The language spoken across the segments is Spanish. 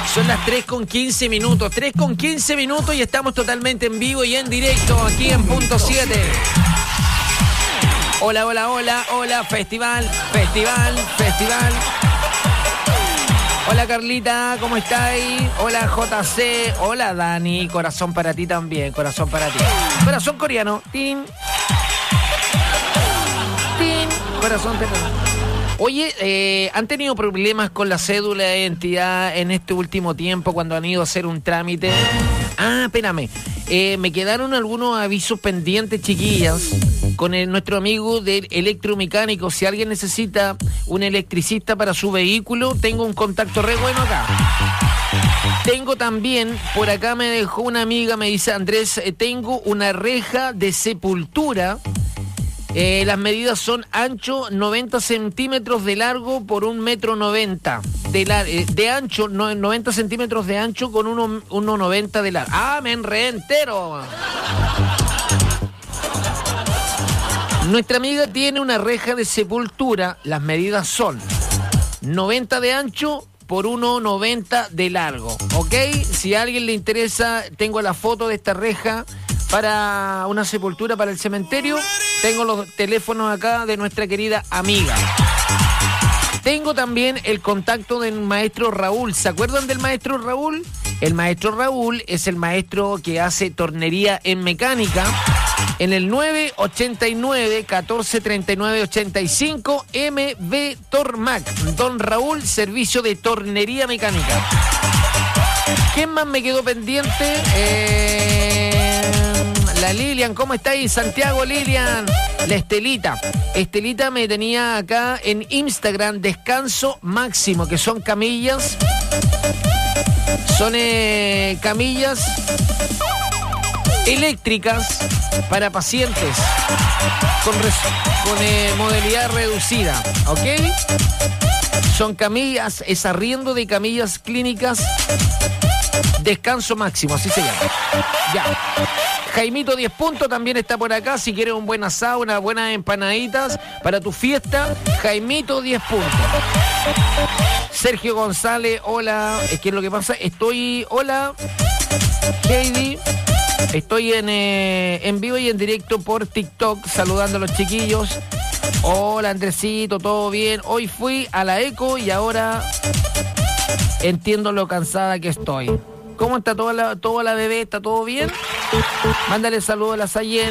Son las 3:15 minutos. 3:15 minutos y estamos totalmente en vivo y en directo aquí en Punto 7. Hola, hola, hola, hola, festival. Hola Carlita, ¿cómo estáis? Hola JC, hola Dani, corazón para ti también, corazón para ti. Corazón coreano, tin. Tin, corazón peruano. Oye, ¿han tenido problemas con la cédula de identidad en este último tiempo cuando han ido a hacer un trámite? Espérame. Me quedaron algunos avisos pendientes, chiquillas, con nuestro amigo del electromecánico. Si alguien necesita un electricista para su vehículo, tengo un contacto re bueno acá. Tengo también, por acá me dejó una amiga, me dice Andrés, tengo una reja de sepultura. Las medidas son ancho 90 centímetros de largo por 1,90 m. De ancho, 90 centímetros de ancho con 1,90 de largo. Me enredé entero. Nuestra amiga tiene una reja de sepultura. Las medidas son 90 de ancho por 1,90 de largo. ¿Ok? Si a alguien le interesa, tengo la foto de esta reja para una sepultura para el cementerio. Tengo los teléfonos acá de nuestra querida amiga. Tengo también el contacto del maestro Raúl. ¿Se acuerdan del maestro Raúl? El maestro Raúl es el maestro que hace tornería en mecánica. En el 989 14 39 85 MB Tormac. Don Raúl, servicio de tornería mecánica. ¿Quién más me quedó pendiente? La Lilian, ¿cómo estáis? Santiago, Lilian. La Estelita. Estelita me tenía acá en Instagram, Descanso Máximo, que son camillas. Son camillas eléctricas para pacientes con modalidad reducida, ¿ok? Son camillas, es arriendo de camillas clínicas Descanso Máximo, así se llama. Ya. Jaimito 10 puntos también está por acá. Si quieres un buen asado, unas buenas empanaditas para tu fiesta, Jaimito 10 puntos. Sergio González, hola. ¿Qué es lo que pasa? Hola, Heidi. Estoy en vivo y en directo por TikTok saludando a los chiquillos. Hola Andresito, ¿todo bien? Hoy fui a la eco y ahora entiendo lo cansada que estoy. ¿Cómo está toda la bebé? ¿Está todo bien? Mándale saludos a la Sayen.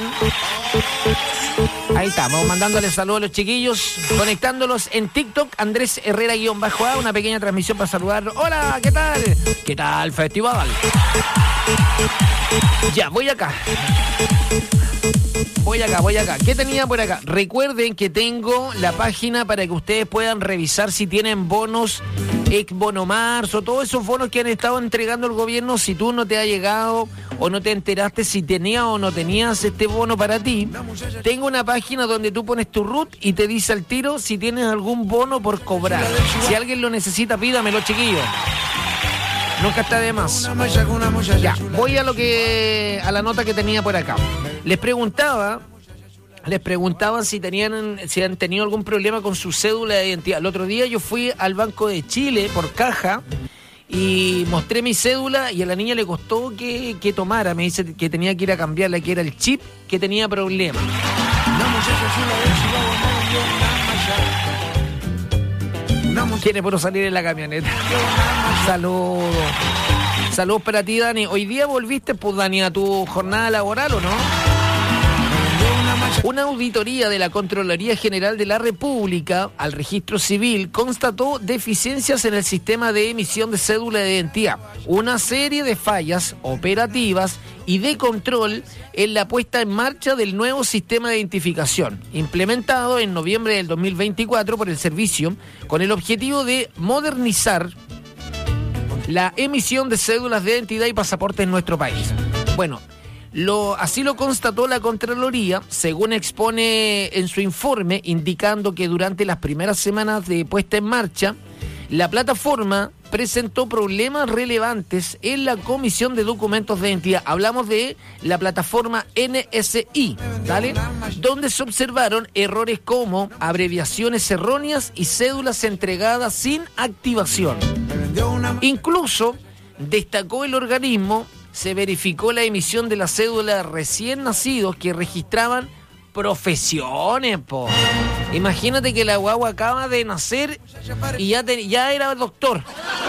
Ahí estamos, mandándole saludos a los chiquillos, conectándolos en TikTok, Andrés Herrera_A, una pequeña transmisión para saludarlos. Hola, ¿qué tal? ¿Qué tal, festival? Ya, voy acá. ¿Qué tenía por acá? Recuerden que tengo la página para que ustedes puedan revisar si tienen bonos, Bono Marzo, todos esos bonos que han estado entregando el gobierno. Si tú no te ha llegado o no te enteraste si tenías o no tenías este bono para ti, tengo una página donde tú pones tu RUT y te dice al tiro si tienes algún bono por cobrar. Si alguien lo necesita, pídamelo, chiquillos. Nunca está de más. Ya, voy a la nota que tenía por acá. Les preguntaba si han tenido algún problema con su cédula de identidad. El otro día yo fui al Banco de Chile por caja y mostré mi cédula y a la niña le costó que tomara. Me dice que tenía que ir a cambiarla, que era el chip que tenía problemas. Quiere puro salir en la camioneta. Saludos para ti, Dani. Hoy día volviste, pues, Dani, a tu jornada laboral, ¿o no? Una auditoría de la Contraloría General de la República al Registro Civil constató deficiencias en el sistema de emisión de cédula de identidad, una serie de fallas operativas y de control en la puesta en marcha del nuevo sistema de identificación, implementado en noviembre del 2024 por el servicio, con el objetivo de modernizar la emisión de cédulas de identidad y pasaportes en nuestro país. Bueno, así lo constató la Contraloría, según expone en su informe, indicando que durante las primeras semanas de puesta en marcha, la plataforma presentó problemas relevantes en la comisión de documentos de identidad. Hablamos de la plataforma NSI, ¿vale? Donde se observaron errores como abreviaciones erróneas y cédulas entregadas sin activación. Incluso Destacó el organismo, se verificó la emisión de la cédula de recién nacidos que registraban profesiones, po. Imagínate que la guagua acaba de nacer y ya era doctor.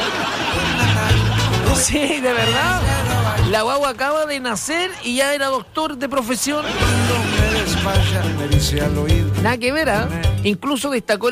Sí, de verdad. La guagua acaba de nacer y ya era doctor de profesión. Nada que ver, ¿eh? Incluso destacó